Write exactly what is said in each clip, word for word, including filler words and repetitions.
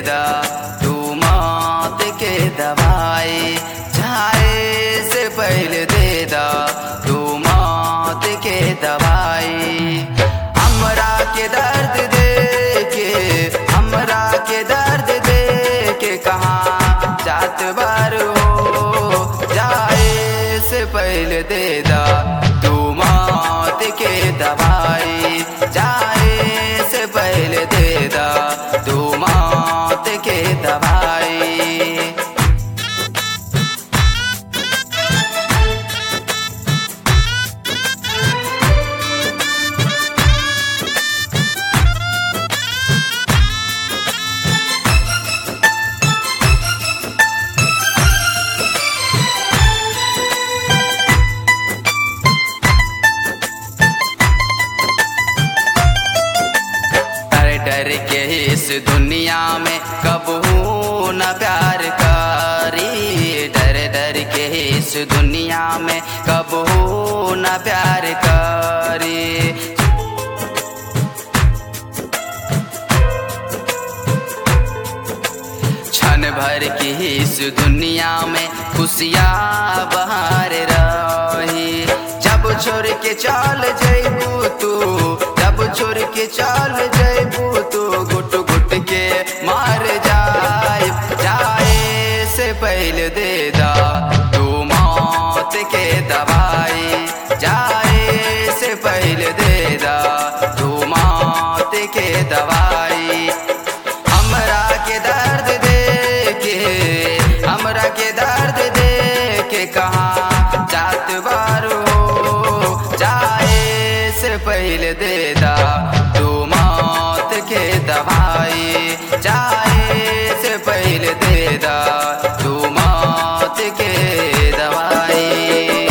दा तू मौत के दवाई, जाए से पहले दे दा तू मौत के दवाई। हमरा के दर्द दे के, हमरा के दर्द दे के कहाँ जात बार हो, जाए से पहले दे दा तू मौत के दवाई, जाए से पहले दे दा तू मौत के दवाई। डर के इस दुनिया में कबहू न प्यार करी, डर डर के इस दुनिया में कबहू न प्यार करी। क्षण भर की इस दुनिया में खुशियाँ बहार रही, जब छोड़ के चल जइबू तू, जब छोड़ के चल जइबू तू, गुट गुट के मार जाए, जाए से पहले दे दा तू मौत के दवाई, जाए से पहले दे दा तू मौत के दवाई। हमरा के दर्द दे के, हमरा के दर्द दे के कहाँ जात बार हो, जाए से पहले दे दा तू मौत के दवाई, जाए से पहले दे दा तू मौत के दवाई।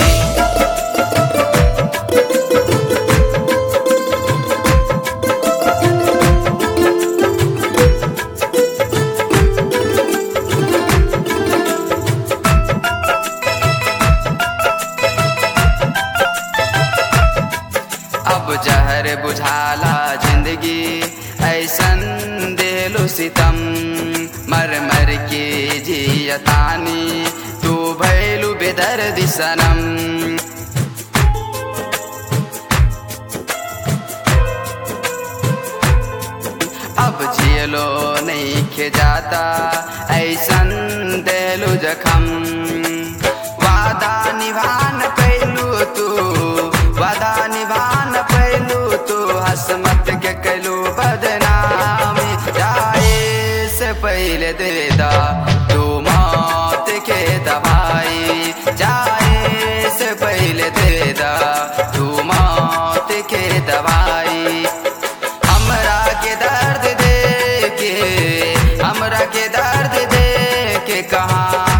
अब जहर बुझाला जिंदगी ऐसन देलु सितम, मर मर के जियतानी तू भैलु बेदर्द सनम। अब जियलो नहीं खे जाता ऐसन देलु जखम, वादा निभान कैलू तू, वादा निभान पैलू तू, हसमत के कैलू बदनामी, जाए से पहले दे दा तू मौत के दवाई, जाए से पहले दे दा तू मौत के दवाई। हमरा के दर्द दे के, हमरा के दर्द दे के कहाँ